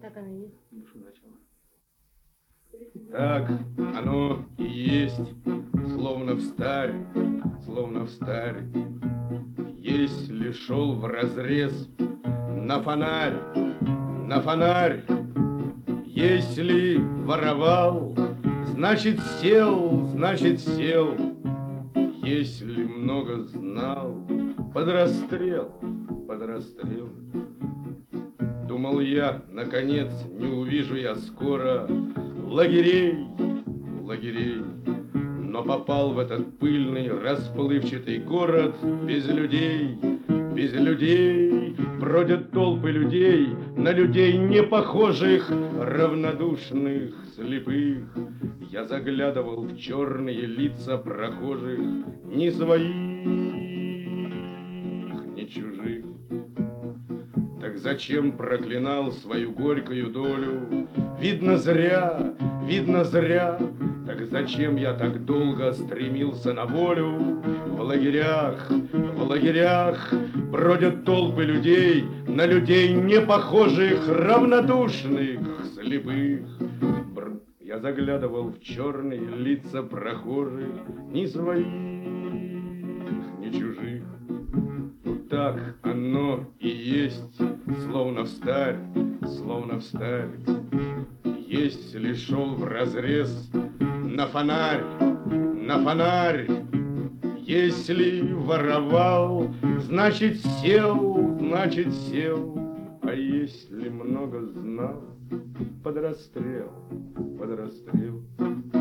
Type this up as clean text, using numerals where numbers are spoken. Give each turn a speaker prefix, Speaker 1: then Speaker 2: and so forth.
Speaker 1: Так оно и есть.
Speaker 2: Ну, что начало? Так оно и есть, словно встарь, словно встарь. Если шел вразрез на фонарь, на фонарь, если воровал, значит сел, значит сел. Если много знал, под расстрел, под расстрел. Думал я, наконец, не увижу я скоро лагерей, лагерей. Но попал в этот пыльный, расплывчатый город без людей, без людей. Бродят толпы людей, на людей не похожих, равнодушных, слепых. Я заглядывал в черные лица прохожих, ни своих, ни чужих. Так зачем проклинал свою горькую долю? Видно зря, видно зря. Так зачем я так долго стремился на волю? В лагерях бродят толпы людей, на людей не похожих, равнодушных, слепых. Я заглядывал в черные лица прохожих, ни своих, ни чужих. Так оно и есть, словно встарь, словно встарь. Если шел вразрез на фонарь, на фонарь, если воровал, значит сел, значит сел. А если много знал, под расстрел, под расстрел.